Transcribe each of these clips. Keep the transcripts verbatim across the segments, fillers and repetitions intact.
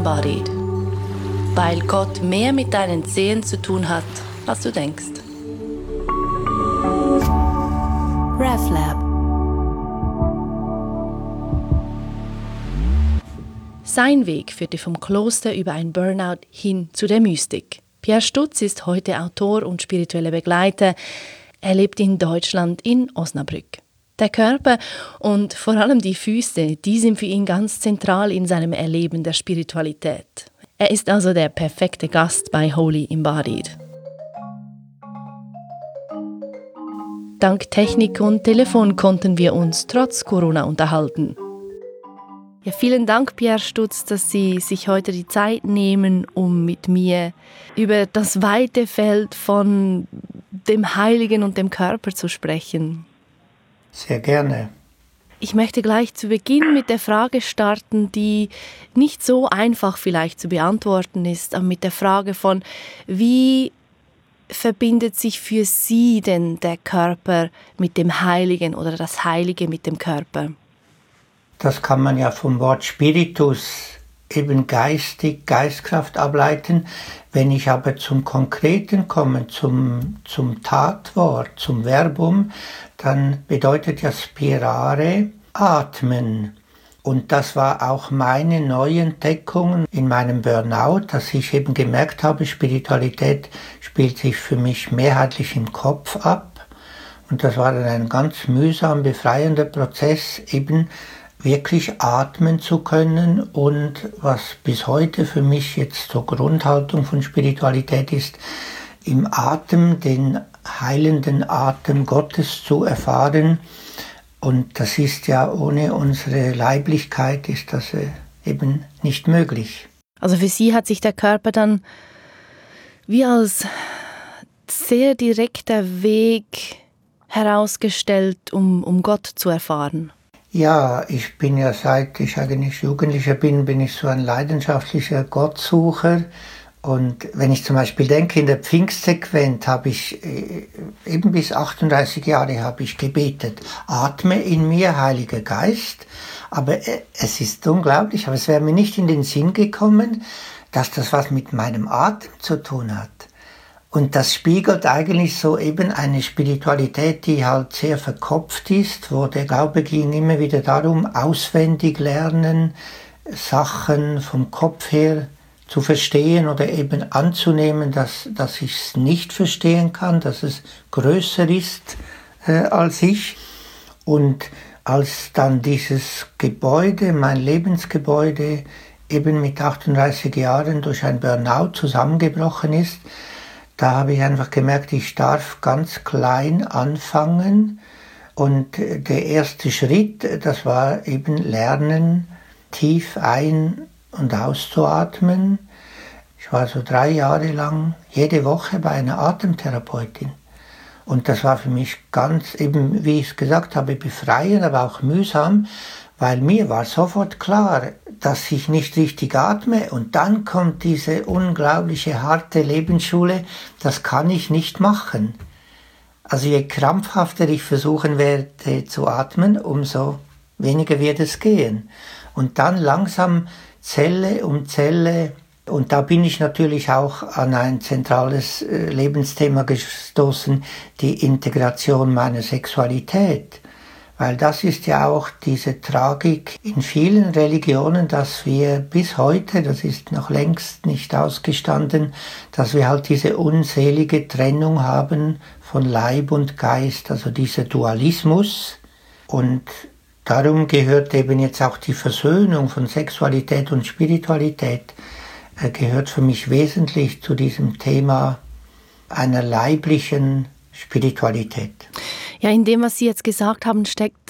Embodied. Weil Gott mehr mit deinen Zehen zu tun hat, als du denkst. RefLab. Sein Weg führte vom Kloster über ein Burnout hin zu der Mystik. Pierre Stutz ist heute Autor und spiritueller Begleiter. Er lebt in Deutschland, in Osnabrück. Der Körper und vor allem die Füße, die sind für ihn ganz zentral in seinem Erleben der Spiritualität. Er ist also der perfekte Gast bei Holy Embodied. Dank Technik und Telefon konnten wir uns trotz Corona unterhalten. Ja, vielen Dank, Pierre Stutz, dass Sie sich heute die Zeit nehmen, um mit mir über das weite Feld von dem Heiligen und dem Körper zu sprechen. Sehr gerne. Ich möchte gleich zu Beginn mit der Frage starten, die nicht so einfach vielleicht zu beantworten ist, aber mit der Frage von, wie verbindet sich für Sie denn der Körper mit dem Heiligen oder das Heilige mit dem Körper? Das kann man ja vom Wort Spiritus, eben geistig, Geistkraft ableiten. Wenn ich aber zum Konkreten komme, zum, zum Tatwort, zum Verbum, dann bedeutet ja spirare, atmen. Und das war auch meine Neuentdeckung in meinem Burnout, dass ich eben gemerkt habe, Spiritualität spielt sich für mich mehrheitlich im Kopf ab. Und das war dann ein ganz mühsam befreiender Prozess, eben wirklich atmen zu können, und was bis heute für mich jetzt so Grundhaltung von Spiritualität ist, im Atem den heilenden Atem Gottes zu erfahren. Und das ist ja ohne unsere Leiblichkeit ist das eben nicht möglich. Also für Sie hat sich der Körper dann wie als sehr direkter Weg herausgestellt, um, um Gott zu erfahren. Ja, ich bin ja, seit ich eigentlich Jugendlicher bin, bin ich so ein leidenschaftlicher Gottsucher. Und wenn ich zum Beispiel denke, in der Pfingstsequenz habe ich eben bis achtunddreißig Jahre habe ich gebetet, atme in mir, Heiliger Geist. Aber es ist unglaublich, aber es wäre mir nicht in den Sinn gekommen, dass das was mit meinem Atem zu tun hat. Und das spiegelt eigentlich so eben eine Spiritualität, die halt sehr verkopft ist, wo der Glaube ging immer wieder darum, auswendig lernen, Sachen vom Kopf her zu verstehen oder eben anzunehmen, dass, dass ich es nicht verstehen kann, dass es größer ist äh, als ich. Und als dann dieses Gebäude, mein Lebensgebäude, eben mit achtunddreißig Jahren durch ein Burnout zusammengebrochen ist, da habe ich einfach gemerkt, ich darf ganz klein anfangen. Und der erste Schritt, das war eben lernen, tief ein- und auszuatmen. Ich war so drei Jahre lang jede Woche bei einer Atemtherapeutin. Und das war für mich ganz, eben wie ich es gesagt habe, befreiend, aber auch mühsam, weil mir war sofort klar, dass ich nicht richtig atme, und dann kommt diese unglaubliche harte Lebensschule, das kann ich nicht machen. Also je krampfhafter ich versuchen werde zu atmen, umso weniger wird es gehen. Und dann langsam Zelle um Zelle, und da bin ich natürlich auch an ein zentrales Lebensthema gestoßen, die Integration meiner Sexualität. Weil das ist ja auch diese Tragik in vielen Religionen, dass wir bis heute, das ist noch längst nicht ausgestanden, dass wir halt diese unselige Trennung haben von Leib und Geist, also dieser Dualismus. Und darum gehört eben jetzt auch die Versöhnung von Sexualität und Spiritualität, äh, gehört für mich wesentlich zu diesem Thema einer leiblichen Spiritualität. Ja, in dem, was Sie jetzt gesagt haben, steckt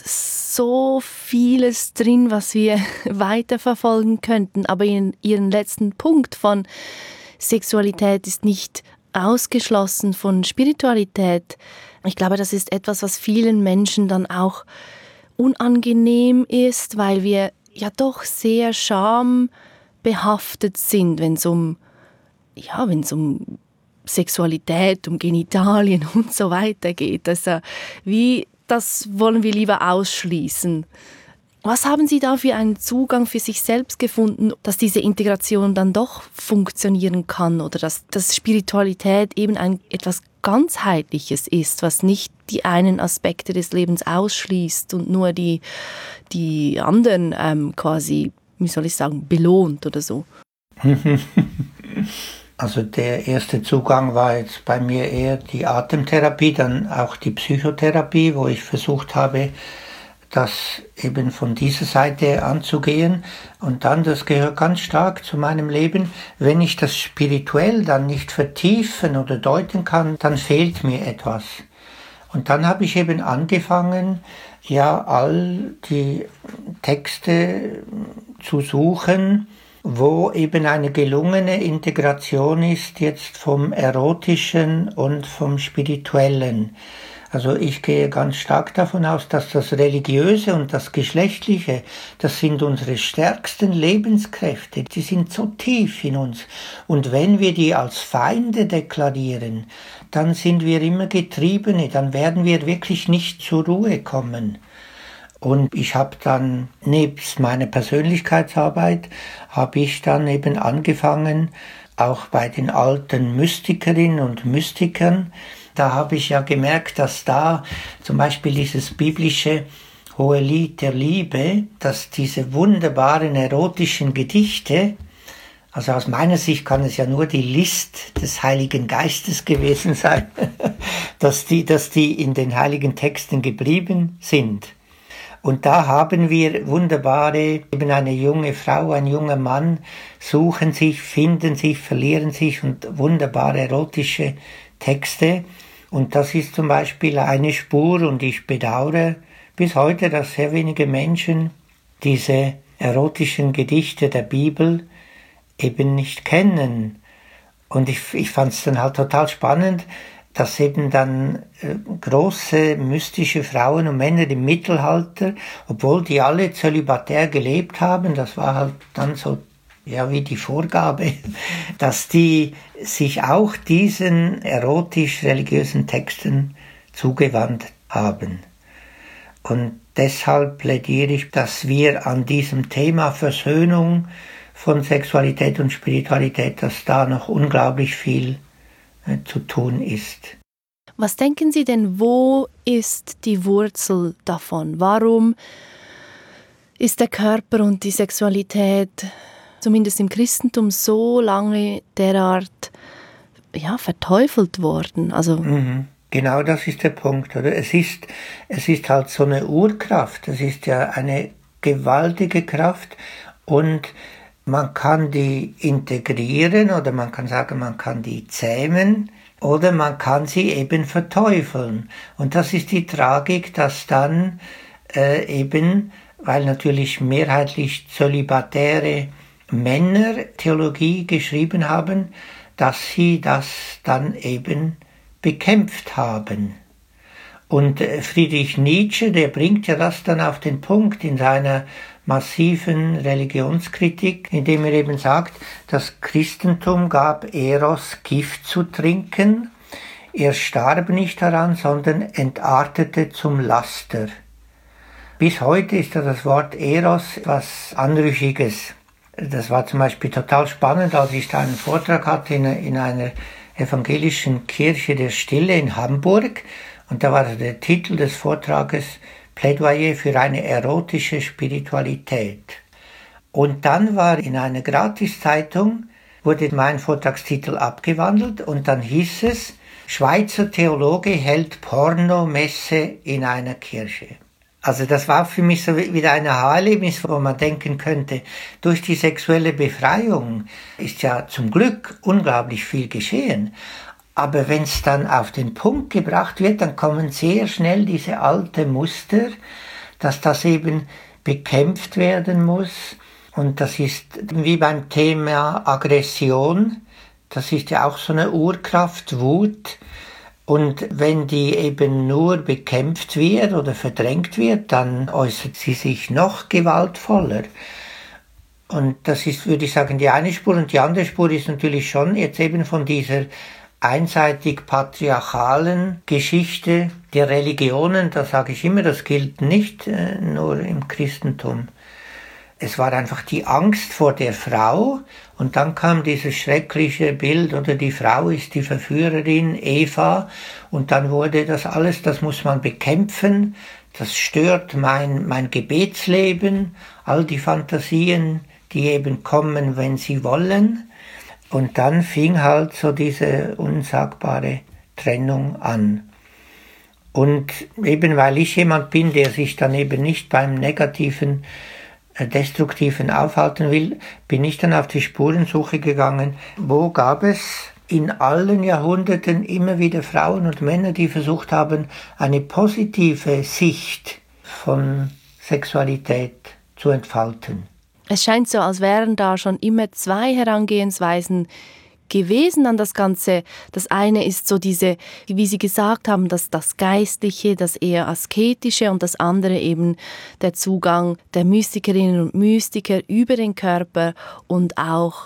so vieles drin, was wir weiterverfolgen könnten. Aber in Ihren letzten Punkt von Sexualität ist nicht ausgeschlossen von Spiritualität. Ich glaube, das ist etwas, was vielen Menschen dann auch unangenehm ist, weil wir ja doch sehr schambehaftet sind, wenn es um, ja, wenn es um Sexualität, um Genitalien und so weiter geht. Also, wie, das wollen wir lieber ausschließen. Was haben Sie da für einen Zugang für sich selbst gefunden, dass diese Integration dann doch funktionieren kann oder dass, dass Spiritualität eben ein etwas Ganzheitliches ist, was nicht die einen Aspekte des Lebens ausschließt und nur die, die anderen ähm, quasi, wie soll ich sagen, belohnt oder so? Also der erste Zugang war jetzt bei mir eher die Atemtherapie, dann auch die Psychotherapie, wo ich versucht habe, das eben von dieser Seite anzugehen. Und dann, das gehört ganz stark zu meinem Leben, wenn ich das spirituell dann nicht vertiefen oder deuten kann, dann fehlt mir etwas. Und dann habe ich eben angefangen, ja, all die Texte zu suchen, wo eben eine gelungene Integration ist jetzt vom Erotischen und vom Spirituellen. Also ich gehe ganz stark davon aus, dass das Religiöse und das Geschlechtliche, das sind unsere stärksten Lebenskräfte, die sind so tief in uns. Und wenn wir die als Feinde deklarieren, dann sind wir immer Getriebene, dann werden wir wirklich nicht zur Ruhe kommen. Und ich habe dann, nebst meiner Persönlichkeitsarbeit, habe ich dann eben angefangen, auch bei den alten Mystikerinnen und Mystikern. Da habe ich ja gemerkt, dass da zum Beispiel dieses biblische Hohelied der Liebe, dass diese wunderbaren erotischen Gedichte, also aus meiner Sicht kann es ja nur die List des Heiligen Geistes gewesen sein, dass die, dass die in den heiligen Texten geblieben sind. Und da haben wir wunderbare, eben eine junge Frau, ein junger Mann, suchen sich, finden sich, verlieren sich und wunderbare erotische Texte. Und das ist zum Beispiel eine Spur und ich bedauere bis heute, dass sehr wenige Menschen diese erotischen Gedichte der Bibel eben nicht kennen. Und ich, ich fand es dann halt total spannend, dass eben dann äh, große mystische Frauen und Männer im Mittelalter, obwohl die alle zölibatär gelebt haben, das war halt dann so ja wie die Vorgabe, dass die sich auch diesen erotisch-religiösen Texten zugewandt haben. Und deshalb plädiere ich, dass wir an diesem Thema Versöhnung von Sexualität und Spiritualität, dass da noch unglaublich viel äh, zu tun ist. Was denken Sie denn, wo ist die Wurzel davon? Warum ist der Körper und die Sexualität zumindest im Christentum so lange derart ja, verteufelt worden? Also mhm. Genau das ist der Punkt, oder? Es ist, es ist halt so eine Urkraft, es ist ja eine gewaltige Kraft und man kann die integrieren oder man kann sagen, man kann die zähmen oder man kann sie eben verteufeln. Und das ist die Tragik, dass dann äh, eben, weil natürlich mehrheitlich zölibatäre Männer Theologie geschrieben haben, dass sie das dann eben bekämpft haben. Und Friedrich Nietzsche, der bringt ja das dann auf den Punkt in seiner massiven Religionskritik, indem er eben sagt, das Christentum gab Eros Gift zu trinken, er starb nicht daran, sondern entartete zum Laster. Bis heute ist ja das Wort Eros etwas Anrüchiges. Das war zum Beispiel total spannend, als ich da einen Vortrag hatte in, in einer evangelischen Kirche der Stille in Hamburg. Und da war der Titel des Vortrages Plädoyer für eine erotische Spiritualität. Und dann war in einer Gratiszeitung, wurde mein Vortragstitel abgewandelt und dann hieß es, Schweizer Theologe hält Pornomesse in einer Kirche. Also das war für mich so wieder ein Aha-Erlebnis, wo man denken könnte, durch die sexuelle Befreiung ist ja zum Glück unglaublich viel geschehen. Aber wenn es dann auf den Punkt gebracht wird, dann kommen sehr schnell diese alten Muster, dass das eben bekämpft werden muss. Und das ist wie beim Thema Aggression, das ist ja auch so eine Urkraft, Wut. Und wenn die eben nur bekämpft wird oder verdrängt wird, dann äußert sie sich noch gewaltvoller. Und das ist, würde ich sagen, die eine Spur. Und die andere Spur ist natürlich schon jetzt eben von dieser einseitig patriarchalen Geschichte der Religionen, da sage ich immer, das gilt nicht äh, nur im Christentum. Es war einfach die Angst vor der Frau und dann kam dieses schreckliche Bild, oder die Frau ist die Verführerin, Eva, und dann wurde das alles, das muss man bekämpfen, das stört mein, mein Gebetsleben, all die Fantasien, die eben kommen, wenn sie wollen. Und dann fing halt so diese unsagbare Trennung an. Und eben weil ich jemand bin, der sich dann eben nicht beim negativen, destruktiven aufhalten will, bin ich dann auf die Spurensuche gegangen. Wo gab es in allen Jahrhunderten immer wieder Frauen und Männer, die versucht haben, eine positive Sicht von Sexualität zu entfalten? Es scheint so, als wären da schon immer zwei Herangehensweisen gewesen an das Ganze. Das eine ist so diese, wie Sie gesagt haben, das, das Geistliche, das eher Asketische, und das andere eben der Zugang der Mystikerinnen und Mystiker über den Körper und auch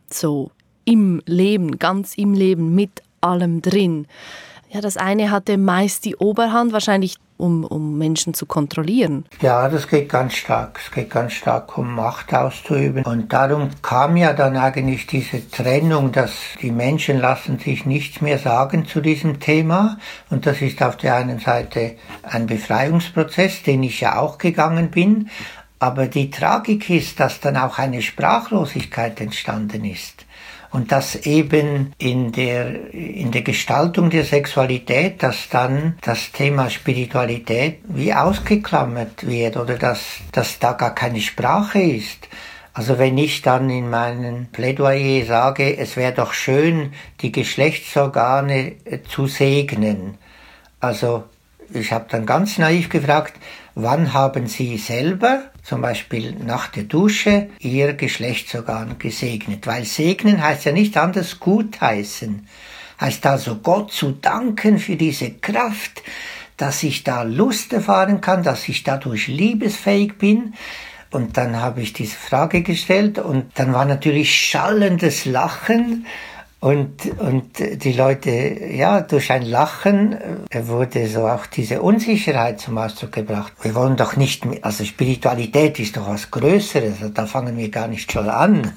so im Leben, ganz im Leben, mit allem drin. Ja, das eine hatte meist die Oberhand, wahrscheinlich um, um Menschen zu kontrollieren. Ja, das geht ganz stark. Es geht ganz stark um Macht auszuüben. Und darum kam ja dann eigentlich diese Trennung, dass die Menschen lassen sich nichts mehr sagen zu diesem Thema. Und das ist auf der einen Seite ein Befreiungsprozess, den ich ja auch gegangen bin. Aber die Tragik ist, dass dann auch eine Sprachlosigkeit entstanden ist. Und dass eben in der, in der Gestaltung der Sexualität, dass dann das Thema Spiritualität wie ausgeklammert wird oder dass, dass da gar keine Sprache ist. Also wenn ich dann in meinem Plädoyer sage, es wäre doch schön, die Geschlechtsorgane zu segnen. Also ich habe dann ganz naiv gefragt, wann haben Sie selber, zum Beispiel nach der Dusche, Ihr Geschlechtsorgan gesegnet? Weil segnen heißt ja nicht anders gutheißen. Heißt also Gott zu danken für diese Kraft, dass ich da Lust erfahren kann, dass ich dadurch liebesfähig bin. Und dann habe ich diese Frage gestellt und dann war natürlich schallendes Lachen. Und, und die Leute, ja, durch ein Lachen wurde so auch diese Unsicherheit zum Ausdruck gebracht. Wir wollen doch nicht, also Spiritualität ist doch was Größeres, da fangen wir gar nicht schon an.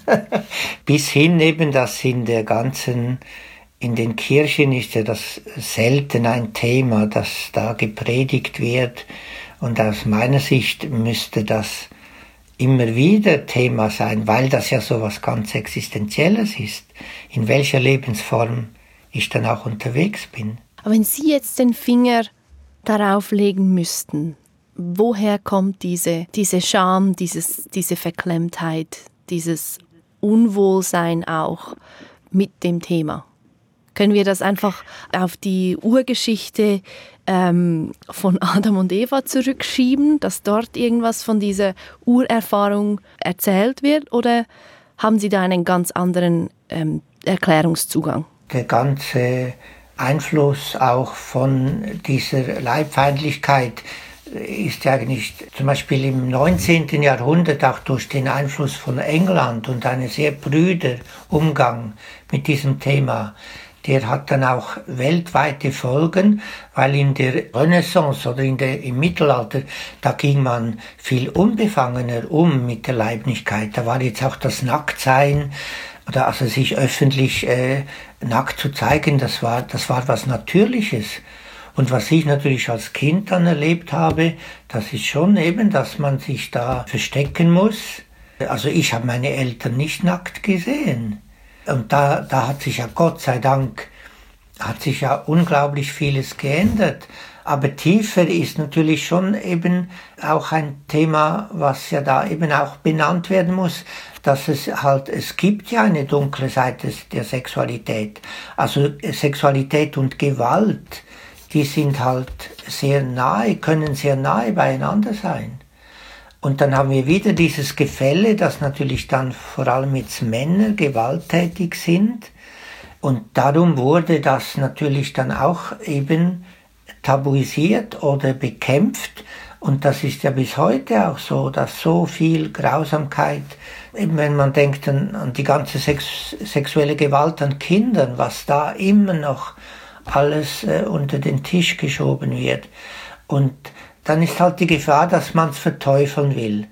Bis hin eben, dass in der ganzen, in den Kirchen ist ja das selten ein Thema, das da gepredigt wird. Und aus meiner Sicht müsste das immer wieder Thema sein, weil das ja so was ganz Existenzielles ist, in welcher Lebensform ich dann auch unterwegs bin. Aber wenn Sie jetzt den Finger darauf legen müssten, woher kommt diese, diese Scham, dieses, diese Verklemmtheit, dieses Unwohlsein auch mit dem Thema? Können wir das einfach auf die Urgeschichte ähm, von Adam und Eva zurückschieben, dass dort irgendwas von dieser Urerfahrung erzählt wird? Oder haben Sie da einen ganz anderen ähm, Erklärungszugang? Der ganze Einfluss auch von dieser Leibfeindlichkeit ist ja eigentlich zum Beispiel im neunzehnten Jahrhundert auch durch den Einfluss von England und einen sehr prüder Umgang mit diesem Thema. Der hat dann auch weltweite Folgen, weil in der Renaissance oder in der, im Mittelalter, da ging man viel unbefangener um mit der Leiblichkeit. Da war jetzt auch das Nacktsein, oder also sich öffentlich äh, nackt zu zeigen, das war, das war was Natürliches. Und was ich natürlich als Kind dann erlebt habe, das ist schon eben, dass man sich da verstecken muss. Also ich habe meine Eltern nicht nackt gesehen. Und da, da hat sich ja Gott sei Dank, hat sich ja unglaublich vieles geändert. Aber tiefer ist natürlich schon eben auch ein Thema, was ja da eben auch benannt werden muss, dass es halt, es gibt ja eine dunkle Seite der Sexualität. Also Sexualität und Gewalt, die sind halt sehr nahe, können sehr nahe beieinander sein. Und dann haben wir wieder dieses Gefälle, dass natürlich dann vor allem jetzt Männer gewalttätig sind. Und darum wurde das natürlich dann auch eben tabuisiert oder bekämpft. Und das ist ja bis heute auch so, dass so viel Grausamkeit, eben wenn man denkt an, an die ganze Sex, sexuelle Gewalt an Kindern, was da immer noch alles äh, unter den Tisch geschoben wird. Und dann ist halt die Gefahr, dass man es verteufeln will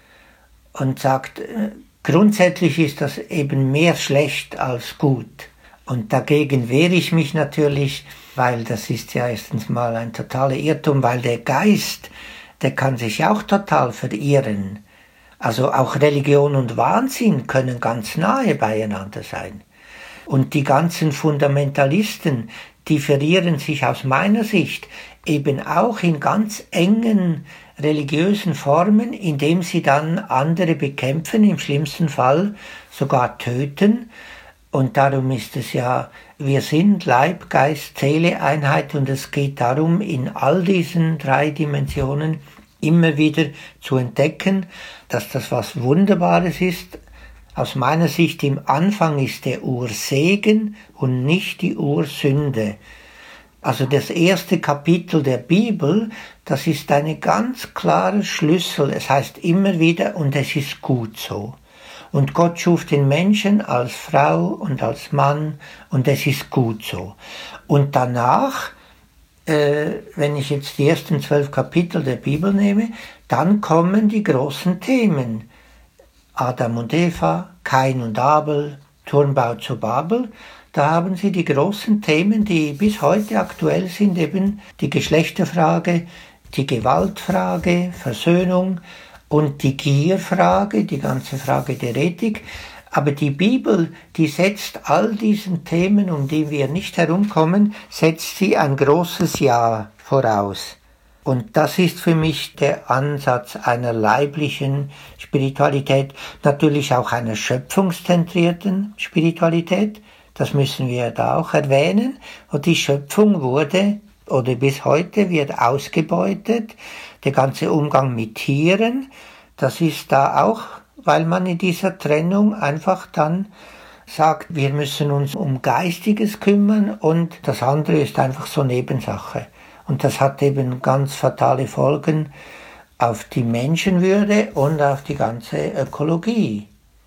und sagt, äh, grundsätzlich ist das eben mehr schlecht als gut. Und dagegen wehre ich mich natürlich, weil das ist ja erstens mal ein totaler Irrtum, weil der Geist, der kann sich auch total verirren. Also auch Religion und Wahnsinn können ganz nahe beieinander sein. Und die ganzen Fundamentalisten, die verirren sich aus meiner Sicht eben auch in ganz engen religiösen Formen, indem sie dann andere bekämpfen, im schlimmsten Fall sogar töten. Und darum ist es ja, wir sind Leib, Geist, Seele, Einheit, und es geht darum, in all diesen drei Dimensionen immer wieder zu entdecken, dass das was Wunderbares ist. Aus meiner Sicht im Anfang ist der Ursegen und nicht die Ursünde. Also das erste Kapitel der Bibel, das ist eine ganz klare Schlüssel. Es heißt immer wieder, und es ist gut so. Und Gott schuf den Menschen als Frau und als Mann, und es ist gut so. Und danach, äh, wenn ich jetzt die ersten zwölf Kapitel der Bibel nehme, dann kommen die großen Themen. Adam und Eva, Kain und Abel, Turmbau zu Babel. Da haben Sie die großen Themen, die bis heute aktuell sind, eben die Geschlechterfrage, die Gewaltfrage, Versöhnung und die Gierfrage, die ganze Frage der Ethik. Aber die Bibel, die setzt all diesen Themen, um die wir nicht herumkommen, setzt sie ein großes Ja voraus. Und das ist für mich der Ansatz einer leiblichen Spiritualität, natürlich auch einer schöpfungszentrierten Spiritualität. Das müssen wir da auch erwähnen. Und die Schöpfung wurde, oder bis heute wird ausgebeutet. Der ganze Umgang mit Tieren, das ist da auch, weil man in dieser Trennung einfach dann sagt, wir müssen uns um Geistiges kümmern und das andere ist einfach so Nebensache. Und das hat eben ganz fatale Folgen auf die Menschenwürde und auf die ganze Ökologie.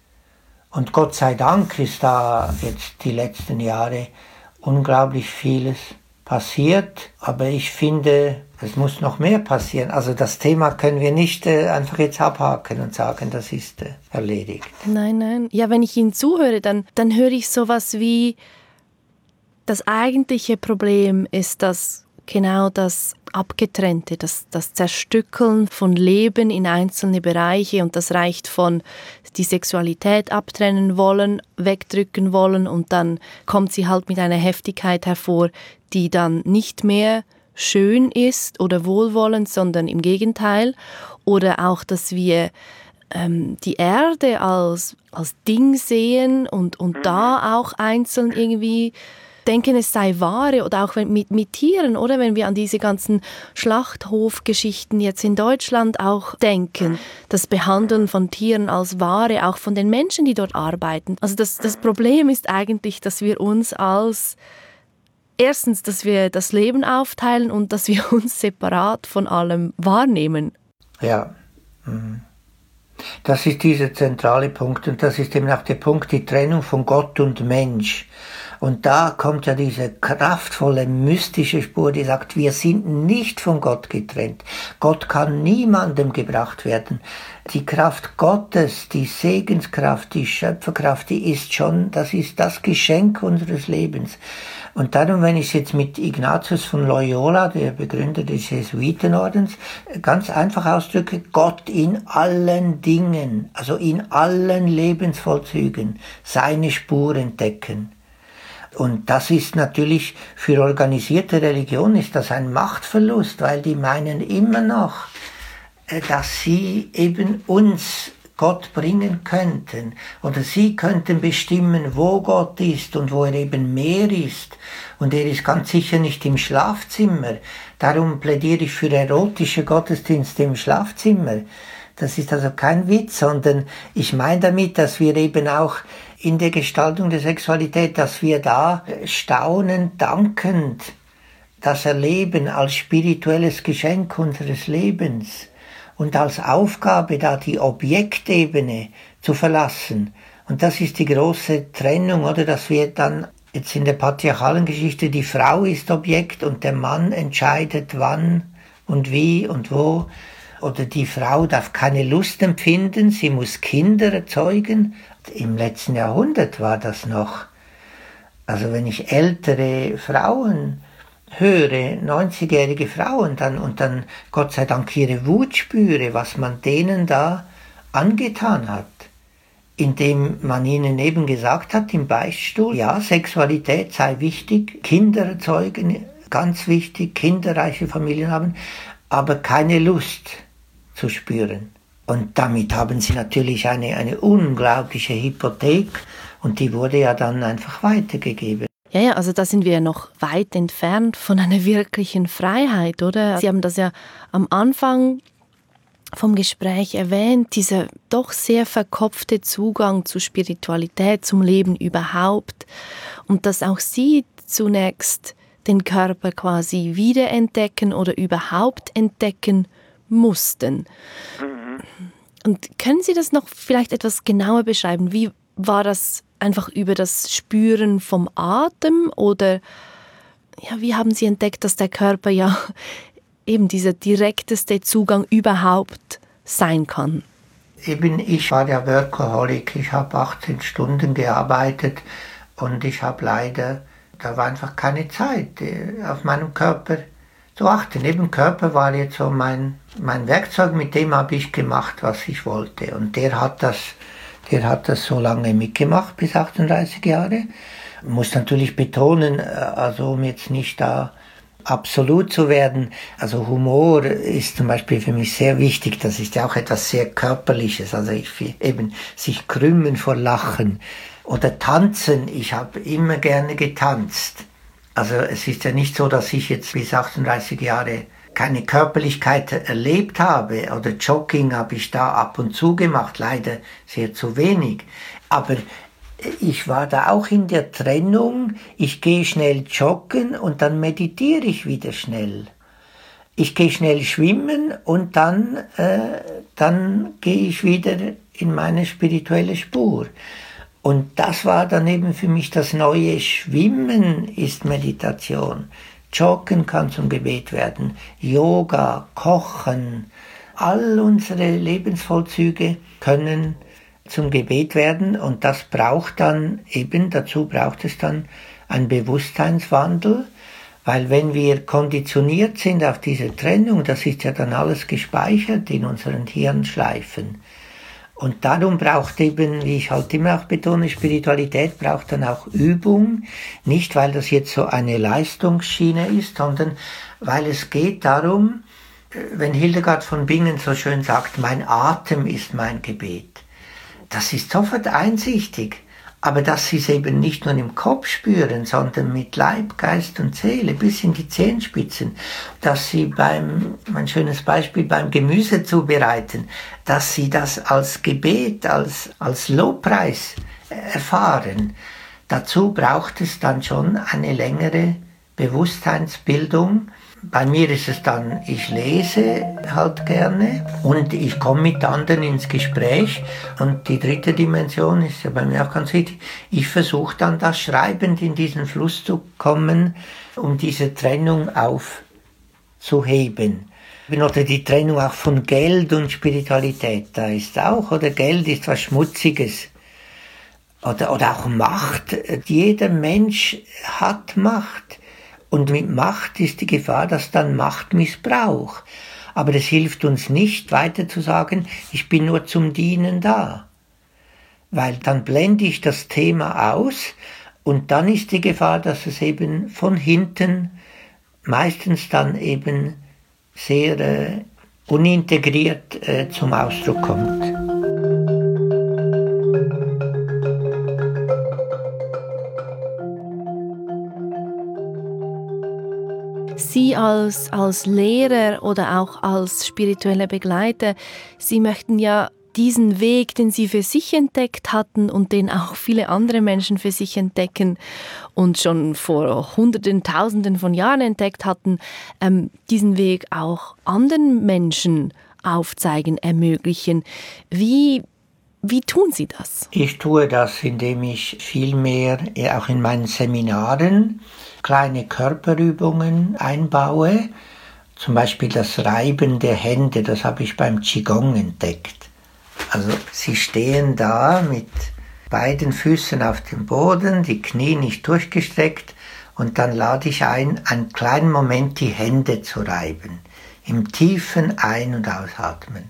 Und Gott sei Dank ist da jetzt die letzten Jahre unglaublich vieles passiert. Aber ich finde, es muss noch mehr passieren. Also das Thema können wir nicht äh, einfach jetzt abhaken und sagen, das ist äh, erledigt. Nein, nein. Ja, wenn ich Ihnen zuhöre, dann, dann höre ich sowas wie, das eigentliche Problem ist das genau das Abgetrennte, das, das Zerstückeln von Leben in einzelne Bereiche, und das reicht von die Sexualität abtrennen wollen, wegdrücken wollen, und dann kommt sie halt mit einer Heftigkeit hervor, die dann nicht mehr schön ist oder wohlwollend, sondern im Gegenteil. Oder auch, dass wir ähm, die Erde als, als Ding sehen und, und da auch einzeln irgendwie denken, es sei Ware, oder auch mit, mit Tieren, oder wenn wir an diese ganzen Schlachthofgeschichten jetzt in Deutschland auch denken, das Behandeln von Tieren als Ware, auch von den Menschen, die dort arbeiten. Also das, das Problem ist eigentlich, dass wir uns als, erstens, dass wir das Leben aufteilen und dass wir uns separat von allem wahrnehmen. Ja, das ist dieser zentrale Punkt, und das ist eben auch der Punkt, die Trennung von Gott und Mensch. Und da kommt ja diese kraftvolle, mystische Spur, die sagt, wir sind nicht von Gott getrennt. Gott kann niemandem gebracht werden. Die Kraft Gottes, die Segenskraft, die Schöpferkraft, die ist schon, das ist das Geschenk unseres Lebens. Und darum, wenn ich es jetzt mit Ignatius von Loyola, der Begründer des Jesuitenordens, ganz einfach ausdrücke, Gott in allen Dingen, also in allen Lebensvollzügen, seine Spur entdecken. Und das ist natürlich für organisierte Religion ist das ein Machtverlust, weil die meinen immer noch, dass sie eben uns Gott bringen könnten. Oder sie könnten bestimmen, wo Gott ist und wo er eben mehr ist. Und er ist ganz sicher nicht im Schlafzimmer. Darum plädiere ich für erotische Gottesdienste im Schlafzimmer. Das ist also kein Witz, sondern ich meine damit, dass wir eben auch in der Gestaltung der Sexualität, dass wir da staunend, dankend das Erleben als spirituelles Geschenk unseres Lebens und als Aufgabe, da die Objektebene zu verlassen. Und das ist die große Trennung, oder, dass wir dann jetzt in der patriarchalen Geschichte, die Frau ist Objekt und der Mann entscheidet wann und wie und wo. Oder die Frau darf keine Lust empfinden, sie muss Kinder erzeugen. Im letzten Jahrhundert war das noch. Also wenn ich ältere Frauen höre, neunzigjährige Frauen, dann, und dann Gott sei Dank ihre Wut spüre, was man denen da angetan hat, indem man ihnen eben gesagt hat im Beichtstuhl, ja, Sexualität sei wichtig, Kinder erzeugen, ganz wichtig, kinderreiche Familien haben, aber keine Lust zu spüren. Und damit haben sie natürlich eine, eine unglaubliche Hypothek und die wurde ja dann einfach weitergegeben. Ja, ja, also da sind wir ja noch weit entfernt von einer wirklichen Freiheit, oder? Sie haben das ja am Anfang vom Gespräch erwähnt, dieser doch sehr verkopfte Zugang zur Spiritualität, zum Leben überhaupt. Und dass auch Sie zunächst den Körper quasi wiederentdecken oder überhaupt entdecken mussten. Mhm. Und können Sie das noch vielleicht etwas genauer beschreiben? Wie war das einfach über das Spüren vom Atem oder ja, wie haben Sie entdeckt, dass der Körper ja eben dieser direkteste Zugang überhaupt sein kann? Eben, ich war ja Workaholic, ich habe achtzehn Stunden gearbeitet und ich habe leider, da war einfach keine Zeit auf meinem Körper zu achten. Eben Körper war jetzt so mein, mein Werkzeug, mit dem habe ich gemacht, was ich wollte. Und der hat das Der hat das so lange mitgemacht, bis achtunddreißig Jahre. Ich muss natürlich betonen, also um jetzt nicht da absolut zu werden, also Humor ist zum Beispiel für mich sehr wichtig, das ist ja auch etwas sehr Körperliches, also ich eben sich krümmen vor Lachen oder tanzen, ich habe immer gerne getanzt. Also es ist ja nicht so, dass ich jetzt bis achtunddreißig Jahre keine Körperlichkeit erlebt habe, oder Jogging habe ich da ab und zu gemacht, leider sehr zu wenig. Aber ich war da auch in der Trennung, ich gehe schnell joggen und dann meditiere ich wieder schnell. Ich gehe schnell schwimmen und dann, äh, dann gehe ich wieder in meine spirituelle Spur. Und das war dann eben für mich das neue Schwimmen ist Meditation. Joggen kann zum Gebet werden, Yoga, Kochen, all unsere Lebensvollzüge können zum Gebet werden und das braucht dann eben, dazu braucht es dann einen Bewusstseinswandel, weil wenn wir konditioniert sind auf diese Trennung, das ist ja dann alles gespeichert in unseren Hirnschleifen. Und darum braucht eben, wie ich halt immer auch betone, Spiritualität braucht dann auch Übung. Nicht, weil das jetzt so eine Leistungsschiene ist, sondern weil es geht darum, wenn Hildegard von Bingen so schön sagt, mein Atem ist mein Gebet. Das ist sofort einsichtig. Aber dass sie es eben nicht nur im Kopf spüren, sondern mit Leib, Geist und Seele bis in die Zehenspitzen, dass sie beim, mein schönes Beispiel, beim Gemüse zubereiten, dass sie das als Gebet, als, als Lobpreis erfahren. Dazu braucht es dann schon eine längere Bewusstseinsbildung. Bei mir ist es dann, ich lese halt gerne und ich komme mit anderen ins Gespräch. Und die dritte Dimension ist ja bei mir auch ganz wichtig. Ich versuche dann das schreibend in diesen Fluss zu kommen, um diese Trennung aufzuheben. Oder die Trennung auch von Geld und Spiritualität. Da ist auch, oder Geld ist was Schmutziges. Oder, oder auch Macht. Jeder Mensch hat Macht. Und mit Macht ist die Gefahr, dass dann Machtmissbrauch. Aber es hilft uns nicht, weiter zu sagen, ich bin nur zum Dienen da. Weil dann blende ich das Thema aus und dann ist die Gefahr, dass es eben von hinten meistens dann eben sehr äh, unintegriert äh, zum Ausdruck kommt. Sie als, als Lehrer oder auch als spiritueller Begleiter, Sie möchten ja diesen Weg, den Sie für sich entdeckt hatten und den auch viele andere Menschen für sich entdecken und schon vor Hunderten, Tausenden von Jahren entdeckt hatten, ähm, diesen Weg auch anderen Menschen aufzeigen, ermöglichen. Wie, wie tun Sie das? Ich tue das, indem ich vielmehr auch in meinen Seminaren kleine Körperübungen einbaue. Zum Beispiel das Reiben der Hände, das habe ich beim Qigong entdeckt. Also sie stehen da mit beiden Füßen auf dem Boden, die Knie nicht durchgestreckt und dann lade ich ein, einen kleinen Moment die Hände zu reiben. Im tiefen Ein- und Ausatmen.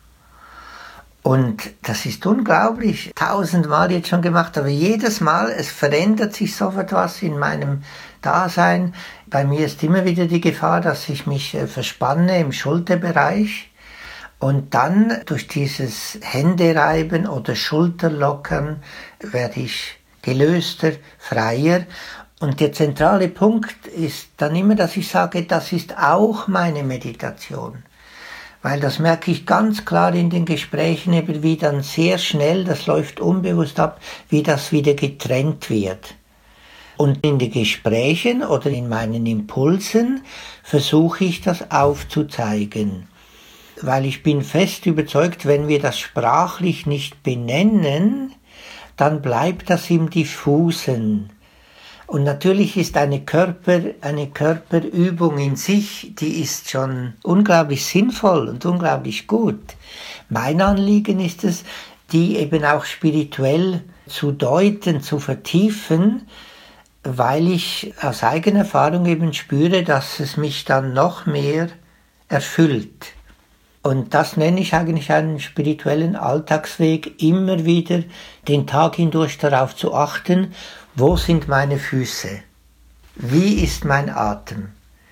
Und das ist unglaublich, tausendmal jetzt schon gemacht, aber jedes Mal, es verändert sich sofort was in meinem Dasein. Bei mir ist immer wieder die Gefahr, dass ich mich äh, verspanne im Schulterbereich und dann durch dieses Händereiben oder Schulterlockern werde ich gelöster, freier. Und der zentrale Punkt ist dann immer, dass ich sage, das ist auch meine Meditation. Weil das merke ich ganz klar in den Gesprächen, eben wie dann sehr schnell, das läuft unbewusst ab, wie das wieder getrennt wird. Und in den Gesprächen oder in meinen Impulsen versuche ich das aufzuzeigen. Weil ich bin fest überzeugt, wenn wir das sprachlich nicht benennen, dann bleibt das im Diffusen. Und natürlich ist eine Körper, eine Körperübung in sich, die ist schon unglaublich sinnvoll und unglaublich gut. Mein Anliegen ist es, die eben auch spirituell zu deuten, zu vertiefen, weil ich aus eigener Erfahrung eben spüre, dass es mich dann noch mehr erfüllt. Und das nenne ich eigentlich einen spirituellen Alltagsweg, immer wieder den Tag hindurch darauf zu achten, wo sind meine Füße? Wie ist mein Atem?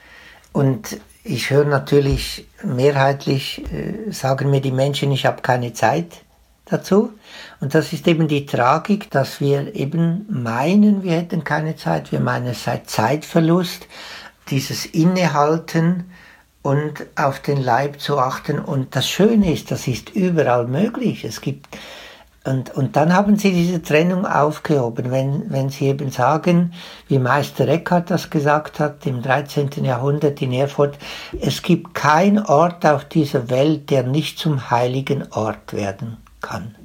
Und ich höre natürlich mehrheitlich, äh, sagen mir die Menschen, ich habe keine Zeit dazu. Und das ist eben die Tragik, dass wir eben meinen, wir hätten keine Zeit. Wir meinen, es sei Zeitverlust, dieses Innehalten und auf den Leib zu achten. Und das Schöne ist, das ist überall möglich. Es gibt Und, und dann haben sie diese Trennung aufgehoben, wenn, wenn sie eben sagen, wie Meister Eckhart das gesagt hat im dreizehnten Jahrhundert in Erfurt, es gibt keinen Ort auf dieser Welt, der nicht zum heiligen Ort werden kann.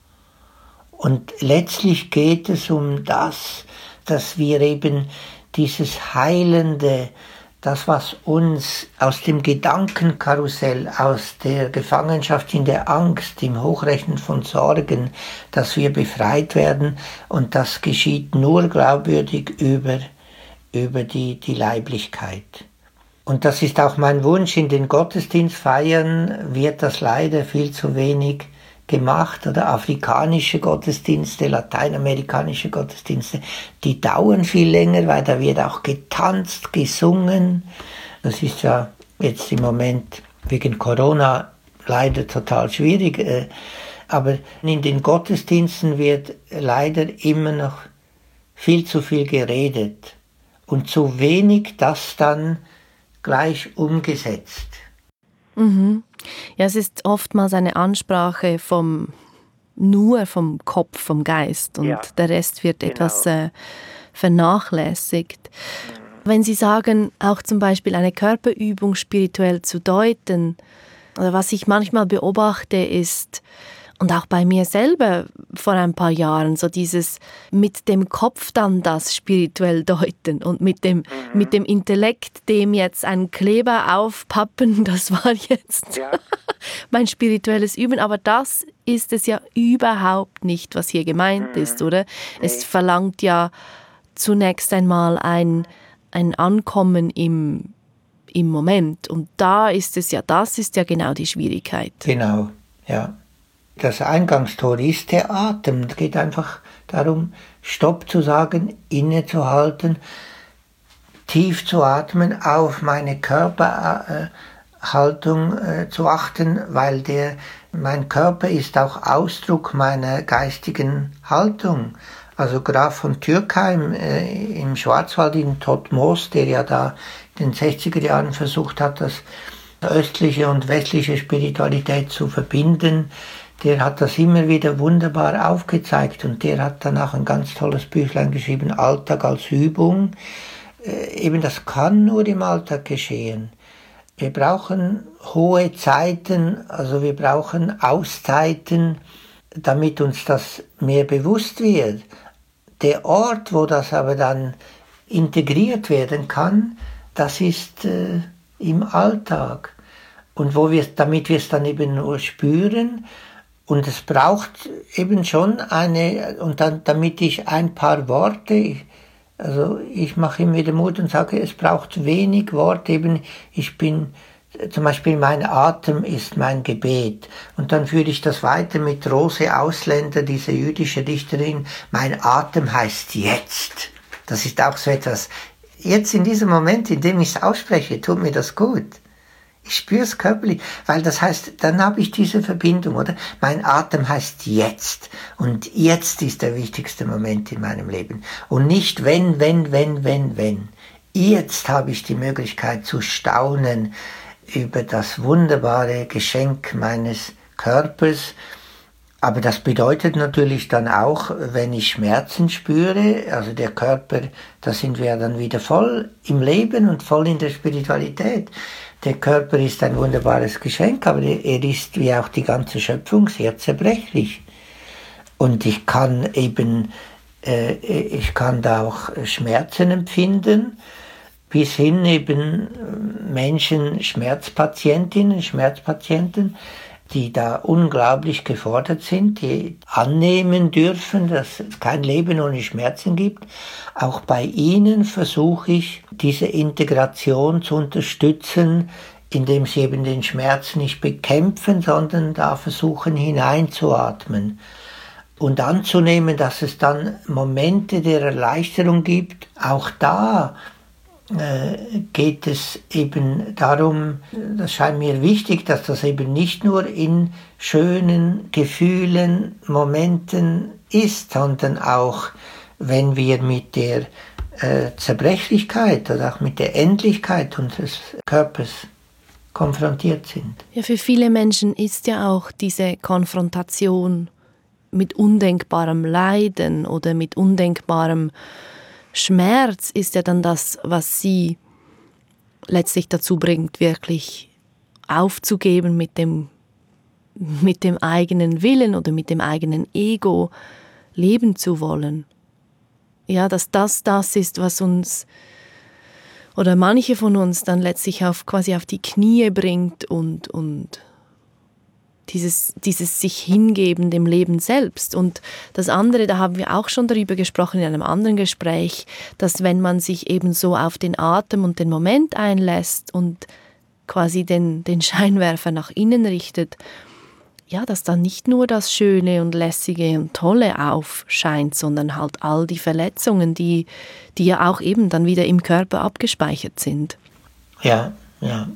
Und letztlich geht es um das, dass wir eben dieses heilende, das, was uns aus dem Gedankenkarussell, aus der Gefangenschaft in der Angst, im Hochrechnen von Sorgen, dass wir befreit werden. Und das geschieht nur glaubwürdig über, über die, die Leiblichkeit. Und das ist auch mein Wunsch. In den Gottesdienstfeiern wird das leider viel zu wenig gemacht, oder afrikanische Gottesdienste, lateinamerikanische Gottesdienste, die dauern viel länger, weil da wird auch getanzt, gesungen. Das ist ja jetzt im Moment wegen Corona leider total schwierig, aber in den Gottesdiensten wird leider immer noch viel zu viel geredet und zu wenig das dann gleich umgesetzt. Mhm. Ja, es ist oftmals eine Ansprache vom nur vom Kopf, vom Geist und ja, der Rest wird genau. etwas äh, vernachlässigt. Mhm. Wenn Sie sagen, auch zum Beispiel eine Körperübung spirituell zu deuten, oder was ich manchmal beobachte ist, und auch bei mir selber vor ein paar Jahren, so dieses mit dem Kopf dann das spirituell deuten und mit dem, mhm. mit dem Intellekt, dem jetzt einen Kleber aufpappen, das war jetzt ja. mein spirituelles Üben. Aber das ist es ja überhaupt nicht, was hier gemeint mhm. ist, oder? Nee. Es verlangt ja zunächst einmal ein, ein Ankommen im, im Moment. Und da ist es ja, das ist ja genau die Schwierigkeit. Genau, ja. Das Eingangstor ist der Atem. Es geht einfach darum, Stopp zu sagen, innezuhalten, tief zu atmen, auf meine Körperhaltung äh, zu achten, weil der, mein Körper ist auch Ausdruck meiner geistigen Haltung. Also Graf von Türkheim äh, im Schwarzwald in Todtmoos, der ja da in den sechziger Jahren versucht hat, das östliche und westliche Spiritualität zu verbinden, der hat das immer wieder wunderbar aufgezeigt und der hat dann auch ein ganz tolles Büchlein geschrieben, Alltag als Übung. Äh, eben das kann nur im Alltag geschehen. Wir brauchen hohe Zeiten, also wir brauchen Auszeiten, damit uns das mehr bewusst wird. Der Ort, wo das aber dann integriert werden kann, das ist äh, im Alltag. Und wo wir, damit wir es dann eben nur spüren. Und es braucht eben schon eine, und dann, damit ich ein paar Worte, ich, also ich mache immer wieder Mut und sage, es braucht wenig Worte, eben ich bin, zum Beispiel mein Atem ist mein Gebet. Und dann führe ich das weiter mit Rose Ausländer, diese jüdische Dichterin, mein Atem heißt jetzt. Das ist auch so etwas, jetzt in diesem Moment, in dem ich es ausspreche, tut mir das gut. Ich spüre es körperlich, weil das heißt, dann habe ich diese Verbindung, oder? Mein Atem heißt jetzt. Und jetzt ist der wichtigste Moment in meinem Leben. Und nicht wenn, wenn, wenn, wenn, wenn. Jetzt habe ich die Möglichkeit zu staunen über das wunderbare Geschenk meines Körpers. Aber das bedeutet natürlich dann auch, wenn ich Schmerzen spüre, also der Körper, da sind wir dann wieder voll im Leben und voll in der Spiritualität. Der Körper ist ein wunderbares Geschenk, aber er ist wie auch die ganze Schöpfung sehr zerbrechlich. Und ich kann eben, äh, ich kann da auch Schmerzen empfinden, bis hin eben Menschen, Schmerzpatientinnen, Schmerzpatienten, die da unglaublich gefordert sind, die annehmen dürfen, dass es kein Leben ohne Schmerzen gibt. Auch bei ihnen versuche ich, diese Integration zu unterstützen, indem sie eben den Schmerz nicht bekämpfen, sondern da versuchen hineinzuatmen und anzunehmen, dass es dann Momente der Erleichterung gibt. Auch da geht es eben darum, das scheint mir wichtig, dass das eben nicht nur in schönen Gefühlen, Momenten ist, sondern auch, wenn wir mit der äh, Zerbrechlichkeit oder auch mit der Endlichkeit unseres Körpers konfrontiert sind. Ja, für viele Menschen ist ja auch diese Konfrontation mit undenkbarem Leiden oder mit undenkbarem Schmerz ist ja dann das, was sie letztlich dazu bringt, wirklich aufzugeben mit dem, mit dem eigenen Willen oder mit dem eigenen Ego leben zu wollen. Ja, dass das das ist, was uns oder manche von uns dann letztlich auf, quasi auf die Knie bringt und, und Dieses, dieses sich hingeben dem Leben selbst. Und das andere, da haben wir auch schon darüber gesprochen in einem anderen Gespräch, dass wenn man sich eben so auf den Atem und den Moment einlässt und quasi den, den Scheinwerfer nach innen richtet, ja, dass dann nicht nur das Schöne und Lässige und Tolle aufscheint, sondern halt all die Verletzungen, die, die ja auch eben dann wieder im Körper abgespeichert sind. Ja, ja,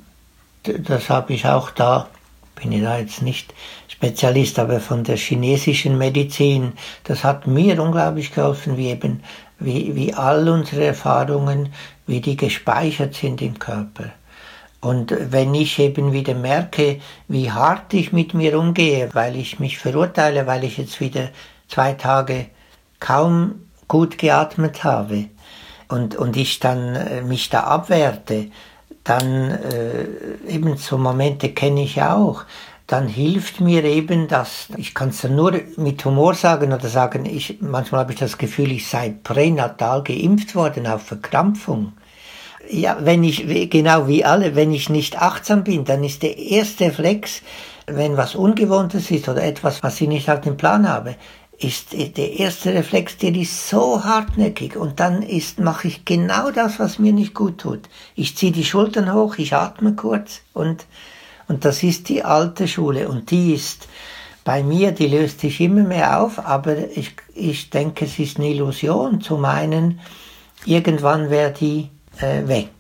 das habe ich auch da. Bin ich da jetzt nicht Spezialist, aber von der chinesischen Medizin, das hat mir unglaublich geholfen, wie eben, wie, wie all unsere Erfahrungen, wie die gespeichert sind im Körper. Und wenn ich eben wieder merke, wie hart ich mit mir umgehe, weil ich mich verurteile, weil ich jetzt wieder zwei Tage kaum gut geatmet habe und, und ich dann äh, mich da abwerte, dann äh, eben so Momente kenne ich auch, dann hilft mir eben, dass, ich kann es dann nur mit Humor sagen oder sagen, ich, manchmal habe ich das Gefühl, ich sei pränatal geimpft worden auf Verkrampfung. Ja, wenn ich, genau wie alle, wenn ich nicht achtsam bin, dann ist der erste Reflex, wenn was Ungewohntes ist oder etwas, was ich nicht auf dem Plan habe, ist der erste Reflex, der ist so hartnäckig und dann ist, mache ich genau das, was mir nicht gut tut. Ich ziehe die Schultern hoch, ich atme kurz und, und das ist die alte Schule und die ist bei mir, die löst sich immer mehr auf, aber ich, ich denke, es ist eine Illusion zu meinen, irgendwann wäre die äh, weg.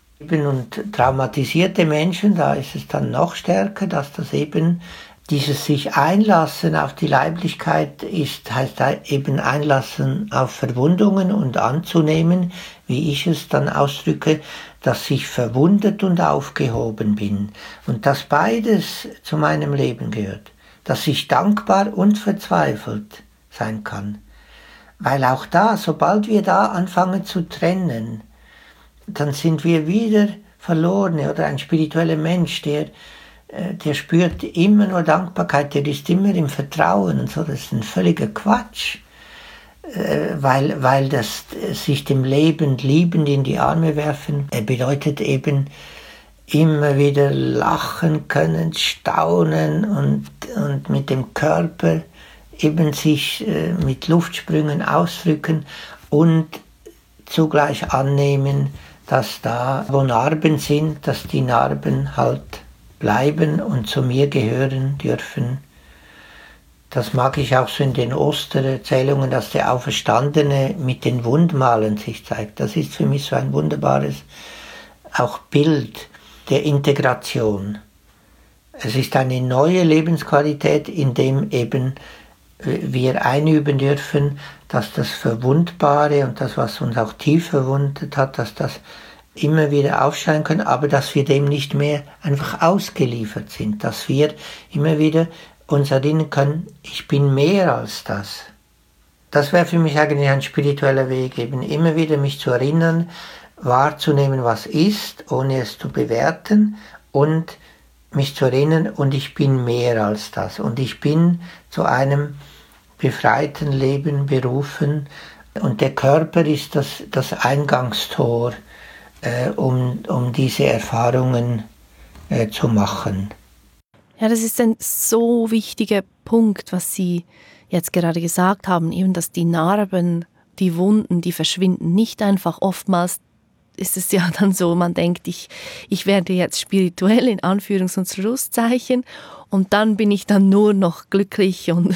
Und traumatisierte Menschen, da ist es dann noch stärker, dass das eben dieses sich einlassen auf die Leiblichkeit ist, heißt eben einlassen auf Verwundungen und anzunehmen, wie ich es dann ausdrücke, dass ich verwundet und aufgehoben bin. Und dass beides zu meinem Leben gehört. dass ich dankbar und verzweifelt sein kann. Weil auch da, sobald wir da anfangen zu trennen, dann sind wir wieder Verlorene oder ein spiritueller Mensch, der, der spürt immer nur Dankbarkeit, der ist immer im Vertrauen und so. Das ist ein völliger Quatsch, weil, weil das sich dem Leben liebend in die Arme werfen bedeutet eben immer wieder lachen können, staunen und, und mit dem Körper eben sich äh, mit Luftsprüngen ausdrücken und zugleich annehmen, dass da, wo Narben sind, dass die Narben halt bleiben und zu mir gehören dürfen. Das mag ich auch so in den Ostererzählungen, dass der Auferstandene mit den Wundmalen sich zeigt. Das ist für mich so ein wunderbares auch Bild der Integration. Es ist eine neue Lebensqualität, in dem eben wir einüben dürfen, dass das Verwundbare und das, was uns auch tief verwundet hat, dass das immer wieder aufscheinen kann, aber dass wir dem nicht mehr einfach ausgeliefert sind, dass wir immer wieder uns erinnern können, ich bin mehr als das. Das wäre für mich eigentlich ein spiritueller Weg, eben immer wieder mich zu erinnern, wahrzunehmen, was ist, ohne es zu bewerten und mich zu erinnern, und ich bin mehr als das. Und ich bin zu einem befreiten Leben berufen. Und der Körper ist das, das Eingangstor, äh, um, um diese Erfahrungen äh, zu machen. Ja, das ist ein so wichtiger Punkt, was Sie jetzt gerade gesagt haben, eben, dass die Narben, die Wunden, die verschwinden nicht einfach. Oftmals ist es ja dann so, man denkt, ich, ich werde jetzt spirituell in Anführungs- und Schlusszeichen und dann bin ich dann nur noch glücklich und,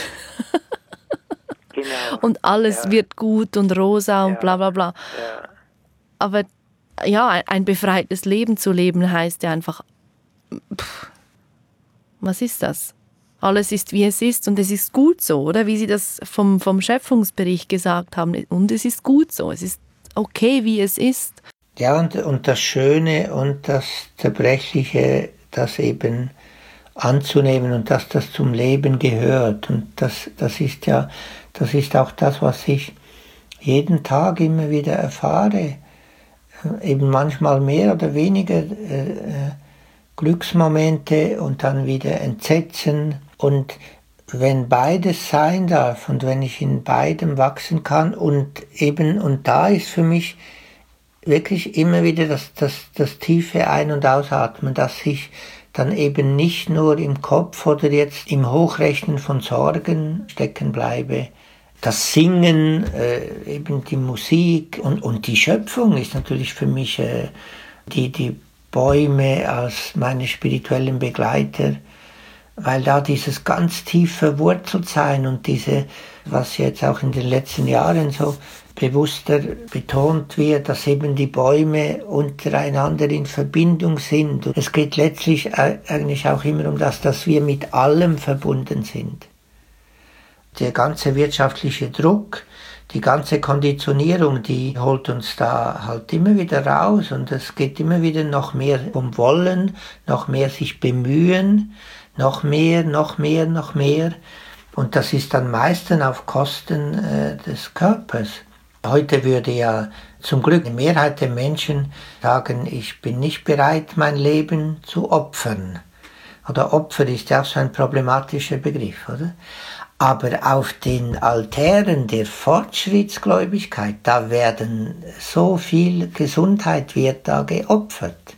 genau. und alles ja. wird gut und rosa und ja. bla bla bla. Ja. Aber ja, ein, ein befreites Leben zu leben heißt ja einfach, pff, was ist das? Alles ist, wie es ist und es ist gut so, oder? Wie Sie das vom, vom Schöpfungsbericht gesagt haben. Und es ist gut so, es ist okay, wie es ist. Ja, und, und das Schöne und das Zerbrechliche, das eben anzunehmen und dass das zum Leben gehört. Und das, das ist ja, das ist auch das, was ich jeden Tag immer wieder erfahre. Eben manchmal mehr oder weniger äh, Glücksmomente und dann wieder Entsetzen. Und wenn beides sein darf und wenn ich in beidem wachsen kann und eben, und da ist für mich wirklich immer wieder das, das, das tiefe Ein- und Ausatmen, dass ich dann eben nicht nur im Kopf oder jetzt im Hochrechnen von Sorgen stecken bleibe. Das Singen, äh, eben die Musik und, und die Schöpfung ist natürlich für mich äh, die, die Bäume als meine spirituellen Begleiter, weil da dieses ganz tief verwurzelt sein und diese, was jetzt auch in den letzten Jahren so bewusster betont wird, dass eben die Bäume untereinander in Verbindung sind. Und es geht letztlich eigentlich auch immer um das, dass wir mit allem verbunden sind. Der ganze wirtschaftliche Druck, die ganze Konditionierung, die holt uns da halt immer wieder raus und es geht immer wieder noch mehr um Wollen, noch mehr sich bemühen, noch mehr, noch mehr, noch mehr. Und das ist dann meistens auf Kosten äh, des Körpers. Heute würde ja zum Glück die Mehrheit der Menschen sagen, ich bin nicht bereit, mein Leben zu opfern. Oder Opfer ist ja auch so ein problematischer Begriff, oder? Aber auf den Altären der Fortschrittsgläubigkeit, da werden so viel Gesundheit wird da geopfert.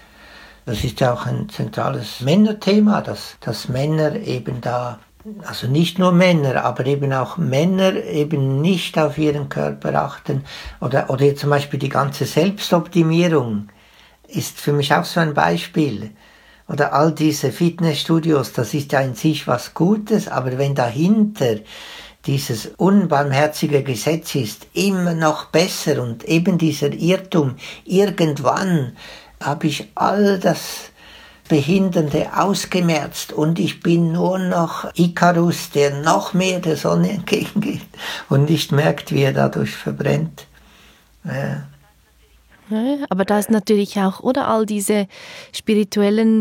Das ist ja auch ein zentrales Männerthema, dass, dass Männer eben da, also nicht nur Männer, aber eben auch Männer eben nicht auf ihren Körper achten. Oder, oder jetzt zum Beispiel die ganze Selbstoptimierung ist für mich auch so ein Beispiel. Oder all diese Fitnessstudios, das ist ja in sich was Gutes, aber wenn dahinter dieses unbarmherzige Gesetz ist, immer noch besser und eben dieser Irrtum, irgendwann habe ich all das Behindernde ausgemerzt und ich bin nur noch Ikarus, der noch mehr der Sonne entgegengeht und nicht merkt, wie er dadurch verbrennt. Ja. Ja, aber da ist natürlich auch, oder all diese spirituellen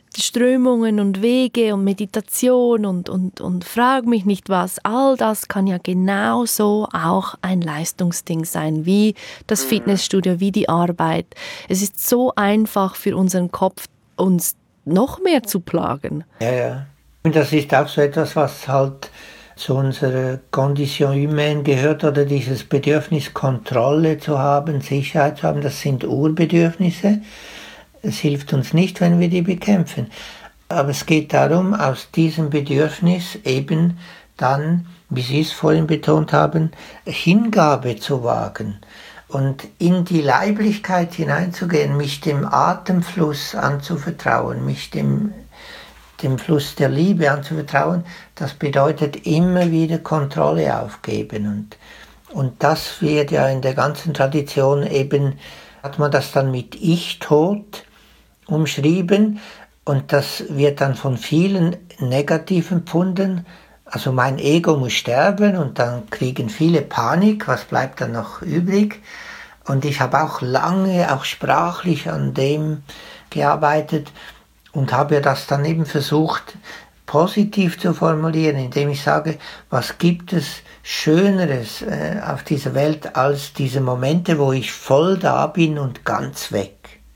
Strömungen und Wege und Meditation und, und, und frag mich nicht was, all das kann ja genauso auch ein Leistungsding sein, wie das Fitnessstudio, wie die Arbeit. Es ist so einfach für unseren Kopf, uns noch mehr zu plagen. Ja, ja. Und das ist auch so etwas, was halt zu unserer Condition humaine gehört, oder dieses Bedürfnis, Kontrolle zu haben, Sicherheit zu haben. Das sind Urbedürfnisse. Es hilft uns nicht, wenn wir die bekämpfen. Aber es geht darum, aus diesem Bedürfnis eben dann, wie Sie es vorhin betont haben, Hingabe zu wagen und in die Leiblichkeit hineinzugehen, mich dem Atemfluss anzuvertrauen, mich dem, dem Fluss der Liebe anzuvertrauen. Das bedeutet immer wieder Kontrolle aufgeben. Und, und das wird ja in der ganzen Tradition eben, hat man das dann mit Ich-Tod umschrieben, und das wird dann von vielen negativ empfunden. Also mein Ego muss sterben, und dann kriegen viele Panik, was bleibt dann noch übrig? Und ich habe auch lange, auch sprachlich an dem gearbeitet und habe das dann eben versucht, positiv zu formulieren, indem ich sage, was gibt es Schöneres äh, auf dieser Welt als diese Momente, wo ich voll da bin und ganz weg.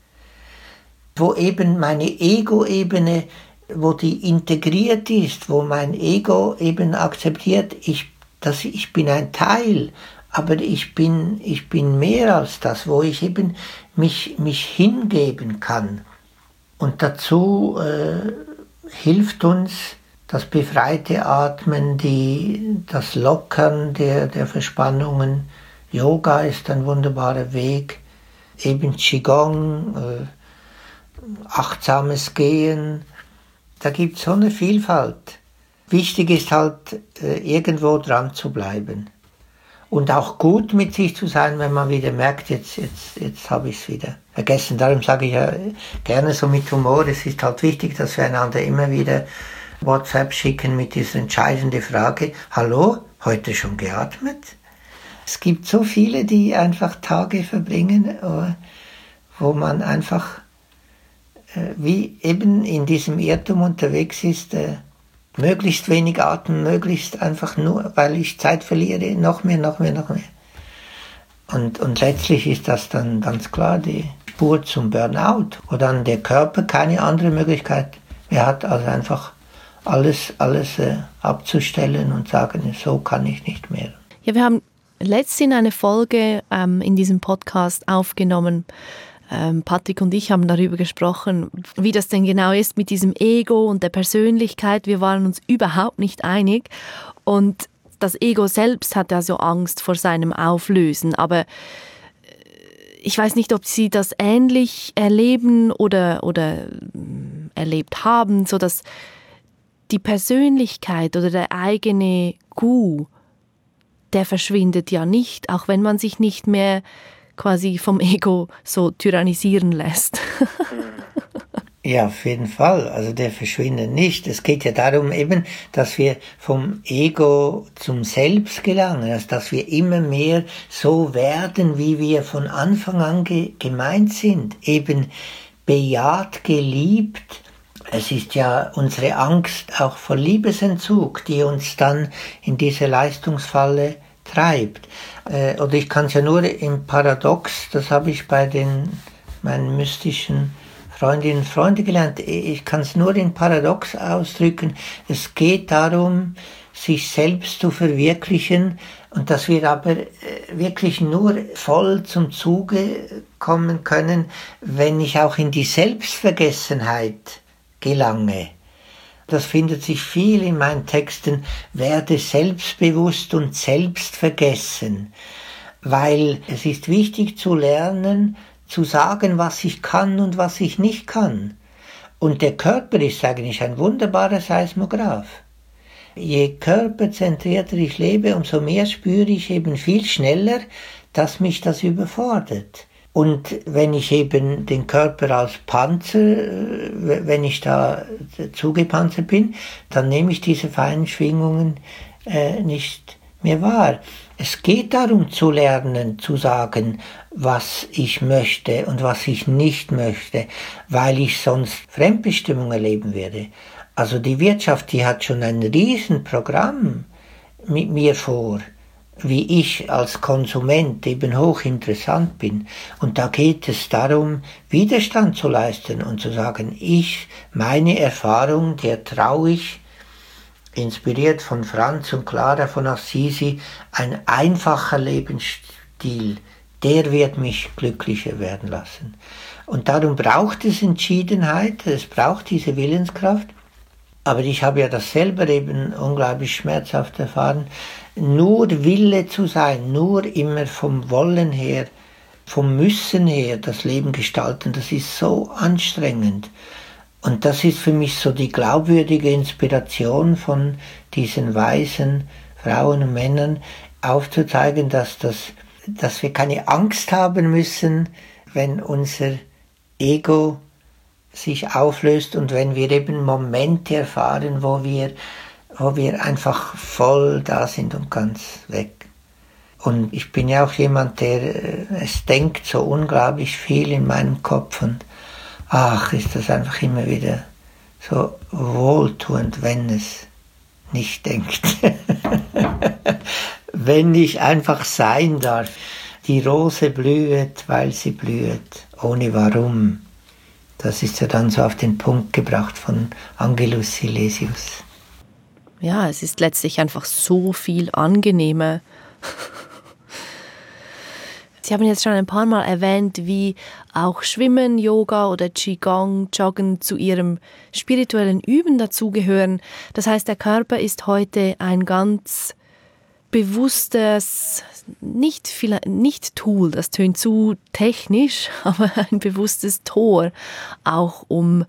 Wo eben meine Ego-Ebene, wo die integriert ist, wo mein Ego eben akzeptiert, ich, dass ich bin ein Teil, aber ich bin, ich bin mehr als das, wo ich eben mich, mich hingeben kann. Und dazu äh, hilft uns das befreite Atmen, die, das Lockern der, der Verspannungen. Yoga ist ein wunderbarer Weg, eben Qigong, äh, achtsames Gehen, da gibt es so eine Vielfalt. Wichtig ist halt, äh, irgendwo dran zu bleiben. Und auch gut mit sich zu sein, wenn man wieder merkt, jetzt, jetzt, jetzt habe ich es wieder vergessen. Darum sage ich ja gerne so mit Humor, es ist halt wichtig, dass wir einander immer wieder WhatsApp schicken mit dieser entscheidenden Frage, hallo, heute schon geatmet? Es gibt so viele, die einfach Tage verbringen, wo man einfach wie eben in diesem Irrtum unterwegs ist, äh, möglichst wenig atmen, möglichst einfach nur, weil ich Zeit verliere, noch mehr, noch mehr, noch mehr. Und, und letztlich ist das dann ganz klar die Spur zum Burnout, wo dann der Körper keine andere Möglichkeit mehr hat, als einfach alles, alles äh, abzustellen und sagen, so kann ich nicht mehr. Ja, wir haben letztens eine Folge ähm, in diesem Podcast aufgenommen. Ähm, Patrick und ich haben darüber gesprochen, wie das denn genau ist mit diesem Ego und der Persönlichkeit. Wir waren uns überhaupt nicht einig. Und das Ego selbst hat ja so Angst vor seinem Auflösen. Aber ich weiß nicht, ob Sie das ähnlich erleben oder, oder erlebt haben, so dass die Persönlichkeit oder der eigene Gu, der verschwindet ja nicht, auch wenn man sich nicht mehr quasi vom Ego so tyrannisieren lässt. Ja, auf jeden Fall. Also der verschwindet nicht. Es geht ja darum eben, dass wir vom Ego zum Selbst gelangen, also dass wir immer mehr so werden, wie wir von Anfang an ge- gemeint sind. Eben bejaht, geliebt. Es ist ja unsere Angst auch vor Liebesentzug, die uns dann in diese Leistungsfalle treibt. Äh, oder ich kann es ja nur im Paradox, das habe ich bei den meinen mystischen Freundinnen und Freunden gelernt, ich kann es nur in Paradox ausdrücken. Es geht darum, sich selbst zu verwirklichen, und dass wir aber wirklich nur voll zum Zuge kommen können, wenn ich auch in die Selbstvergessenheit gelange. Das findet sich viel in meinen Texten, werde selbstbewusst und selbstvergessen, weil es ist wichtig zu lernen, zu sagen, was ich kann und was ich nicht kann. Und der Körper ist eigentlich ein wunderbarer Seismograph. Je körperzentrierter ich lebe, umso mehr spüre ich eben viel schneller, dass mich das überfordert. Und wenn ich eben den Körper als Panzer, wenn ich da zugepanzert bin, dann nehme ich diese feinen Schwingungen äh, nicht mir war. Es geht darum zu lernen, zu sagen, was ich möchte und was ich nicht möchte, weil ich sonst Fremdbestimmung erleben werde. Also die Wirtschaft, die hat schon ein Riesenprogramm mit mir vor, wie ich als Konsument eben hochinteressant bin. Und da geht es darum, Widerstand zu leisten und zu sagen, ich, meine Erfahrung, der traue ich, inspiriert von Franz und Clara von Assisi, ein einfacher Lebensstil, der wird mich glücklicher werden lassen. Und darum braucht es Entschiedenheit, es braucht diese Willenskraft. Aber ich habe ja das selber eben unglaublich schmerzhaft erfahren. Nur Wille zu sein, nur immer vom Wollen her, vom Müssen her das Leben gestalten, das ist so anstrengend. Und das ist für mich so die glaubwürdige Inspiration von diesen weisen Frauen und Männern, aufzuzeigen, dass, das, dass wir keine Angst haben müssen, wenn unser Ego sich auflöst und wenn wir eben Momente erfahren, wo wir, wo wir einfach voll da sind und ganz weg. Und ich bin ja auch jemand, der, es denkt so unglaublich viel in meinem Kopf und ach, ist das einfach immer wieder so wohltuend, wenn es nicht denkt. Wenn ich einfach sein darf. Die Rose blühet, weil sie blüht, ohne Warum. Das ist ja dann so auf den Punkt gebracht von Angelus Silesius. Ja, es ist letztlich einfach so viel angenehmer. Sie haben jetzt schon ein paar Mal erwähnt, wie auch Schwimmen, Yoga oder Qigong, Joggen zu Ihrem spirituellen Üben dazugehören. Das heißt, der Körper ist heute ein ganz bewusstes, nicht, viel, nicht Tool, das tönt zu technisch, aber ein bewusstes Tor, auch um,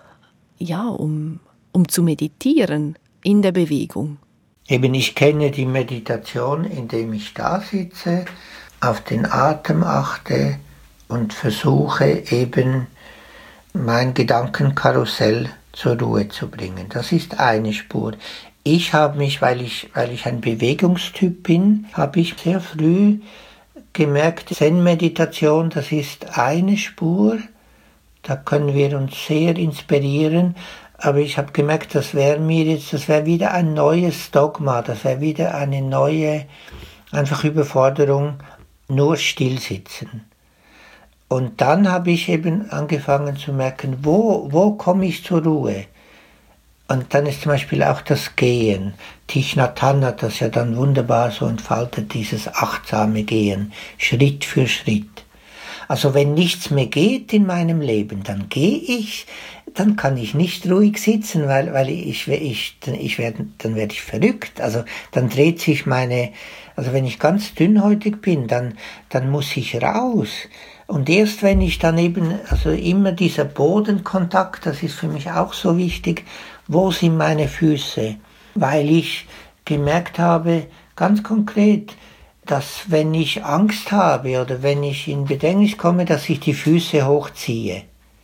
ja, um, um zu meditieren in der Bewegung. Eben, ich kenne die Meditation, indem ich da sitze, auf den Atem achte und versuche eben mein Gedankenkarussell zur Ruhe zu bringen. Das ist eine Spur. Ich habe mich, weil ich, weil ich ein Bewegungstyp bin, habe ich sehr früh gemerkt, Zen-Meditation, das ist eine Spur, da können wir uns sehr inspirieren, aber ich habe gemerkt, das wäre mir jetzt, das wäre wieder ein neues Dogma, das wäre wieder eine neue, einfach Überforderung, nur stillsitzen. Und dann habe ich eben angefangen zu merken, wo, wo komme ich zur Ruhe? Und dann ist zum Beispiel auch das Gehen. Thich Nhat Hanh hat das ja dann wunderbar so entfaltet, dieses achtsame Gehen, Schritt für Schritt. Also wenn nichts mehr geht in meinem Leben, dann gehe ich, dann kann ich nicht ruhig sitzen, weil, weil ich, ich, ich werde, dann werde ich verrückt. Also dann dreht sich meine, also wenn ich ganz dünnhäutig bin, dann, dann muss ich raus. Und erst wenn ich dann eben, also immer dieser Bodenkontakt, das ist für mich auch so wichtig, wo sind meine Füße? Weil ich gemerkt habe, ganz konkret, dass wenn ich Angst habe oder wenn ich in Bedrängnis komme, dass ich die Füße hochziehe.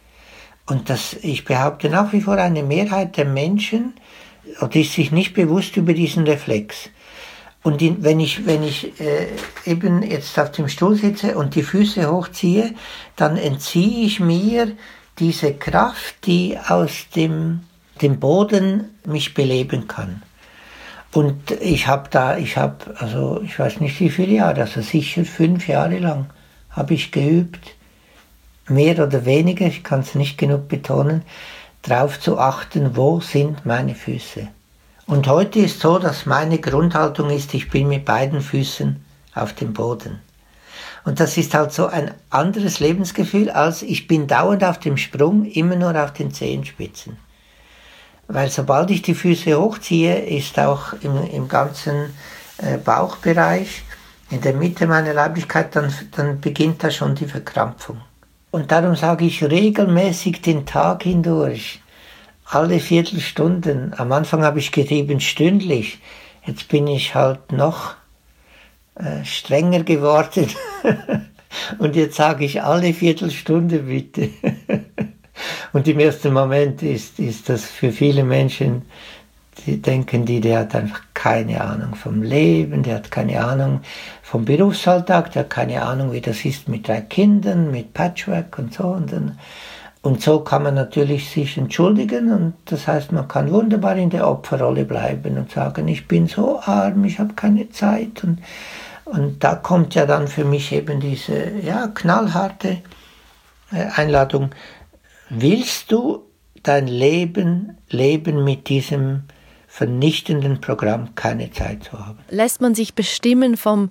Und das, ich behaupte nach wie vor, eine Mehrheit der Menschen ist sich nicht bewusst über diesen Reflex. Und in, wenn ich, wenn ich äh, eben jetzt auf dem Stuhl sitze und die Füße hochziehe, dann entziehe ich mir diese Kraft, die aus dem, dem Boden mich beleben kann. Und ich habe da, ich habe, also ich weiß nicht wie viele Jahre, also sicher fünf Jahre lang habe ich geübt, mehr oder weniger, ich kann es nicht genug betonen, darauf zu achten, wo sind meine Füße. Und heute ist so, dass meine Grundhaltung ist, ich bin mit beiden Füßen auf dem Boden. Und das ist halt so ein anderes Lebensgefühl, als ich bin dauernd auf dem Sprung, immer nur auf den Zehenspitzen. Weil sobald ich die Füße hochziehe, ist auch im, im ganzen äh, Bauchbereich, in der Mitte meiner Leiblichkeit, dann, dann beginnt da schon die Verkrampfung. Und darum sage ich regelmäßig den Tag hindurch, alle Viertelstunden. Am Anfang habe ich getrieben stündlich, jetzt bin ich halt noch äh, strenger geworden. Und jetzt sage ich alle Viertelstunde bitte. Und im ersten Moment ist, ist das für viele Menschen, die denken, die, der hat einfach keine Ahnung vom Leben, der hat keine Ahnung vom Berufsalltag, der hat keine Ahnung, wie das ist mit drei Kindern, mit Patchwork und so. Und, dann, und so kann man natürlich sich entschuldigen und das heißt, man kann wunderbar in der Opferrolle bleiben und sagen, ich bin so arm, ich habe keine Zeit. Und, und da kommt ja dann für mich eben diese ja, knallharte Einladung, willst du dein Leben leben mit diesem vernichtenden Programm keine Zeit zu haben? Lässt man sich bestimmen vom,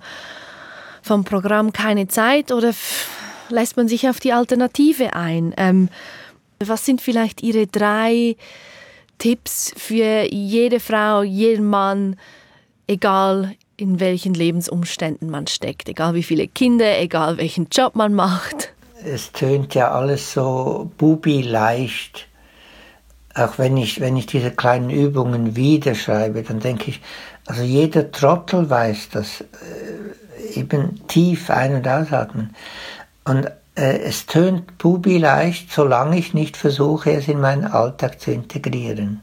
vom Programm keine Zeit oder f- lässt man sich auf die Alternative ein? Ähm, was sind vielleicht Ihre drei Tipps für jede Frau, jeden Mann, egal in welchen Lebensumständen man steckt, egal wie viele Kinder, egal welchen Job man macht? Es tönt ja alles so bubi-leicht. Auch wenn ich, wenn ich diese kleinen Übungen wieder schreibe, dann denke ich, also jeder Trottel weiß das, äh, eben tief ein- und ausatmen. Und äh, es tönt bubi-leicht, solange ich nicht versuche, es in meinen Alltag zu integrieren.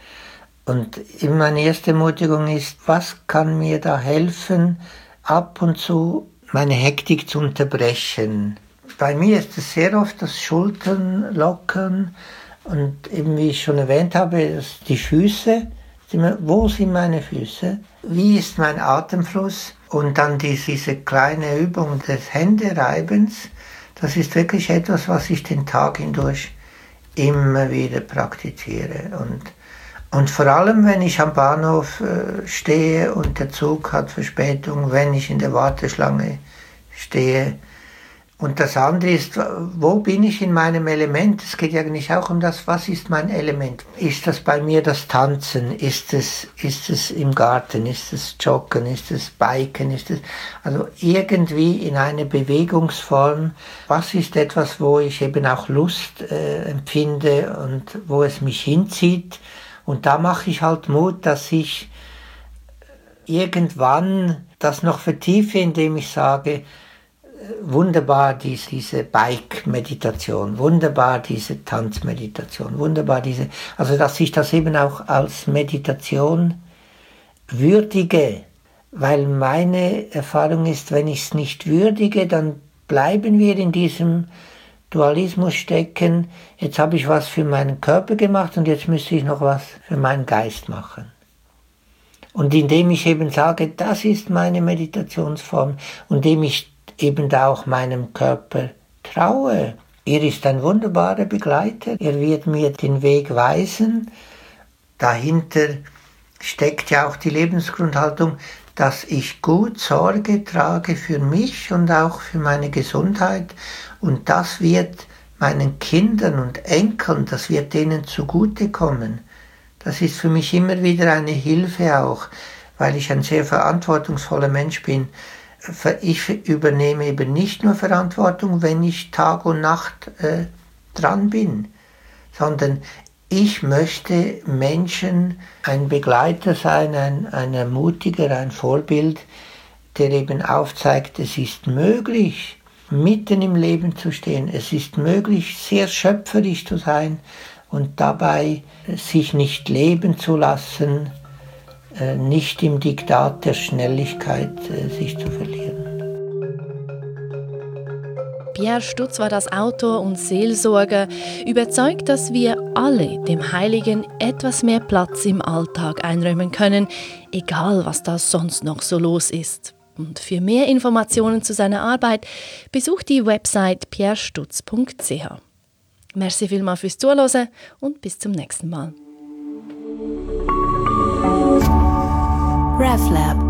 Und meine erste Ermutigung ist, was kann mir da helfen, ab und zu meine Hektik zu unterbrechen? Bei mir ist es sehr oft das Schultern lockern und eben wie ich schon erwähnt habe, die Füße. Wo sind meine Füße? Wie ist mein Atemfluss? Und dann diese kleine Übung des Händereibens, das ist wirklich etwas, was ich den Tag hindurch immer wieder praktiziere. Und, und vor allem, wenn ich am Bahnhof äh, stehe und der Zug hat Verspätung, wenn ich in der Warteschlange stehe. Und das andere ist, wo bin ich in meinem Element? Es geht ja eigentlich auch um das, was ist mein Element? Ist das bei mir das Tanzen? Ist es, ist es im Garten? Ist es Joggen? Ist es Biken? Ist es, also irgendwie in eine Bewegungsform. Was ist etwas, wo ich eben auch Lust äh, empfinde und wo es mich hinzieht? Und da mache ich halt Mut, dass ich irgendwann das noch vertiefe, indem ich sage, wunderbar diese, diese Bike-Meditation, wunderbar diese Tanzmeditation, wunderbar diese, also dass ich das eben auch als Meditation würdige, weil meine Erfahrung ist, wenn ich es nicht würdige, dann bleiben wir in diesem Dualismus stecken, jetzt habe ich was für meinen Körper gemacht und jetzt müsste ich noch was für meinen Geist machen. Und indem ich eben sage, das ist meine Meditationsform, und indem ich eben da auch meinem Körper traue. Er ist ein wunderbarer Begleiter, er wird mir den Weg weisen. Dahinter steckt ja auch die Lebensgrundhaltung, dass ich gut Sorge trage für mich und auch für meine Gesundheit. Und das wird meinen Kindern und Enkeln, das wird denen zugutekommen. Das ist für mich immer wieder eine Hilfe auch, weil ich ein sehr verantwortungsvoller Mensch bin. Ich übernehme eben nicht nur Verantwortung, wenn ich Tag und Nacht äh, dran bin, sondern ich möchte Menschen ein Begleiter sein, ein, ein Ermutiger, ein Vorbild, der eben aufzeigt, es ist möglich, mitten im Leben zu stehen, es ist möglich, sehr schöpferisch zu sein und dabei sich nicht leben zu lassen, nicht im Diktat der Schnelligkeit sich zu verlieren. Pierre Stutz war das Autor und Seelsorger, überzeugt, dass wir alle dem Heiligen etwas mehr Platz im Alltag einräumen können, egal was da sonst noch so los ist. Und für mehr Informationen zu seiner Arbeit besucht die Website pierre stutz punkt c h. Merci vielmals fürs Zuhören und bis zum nächsten Mal. RefLab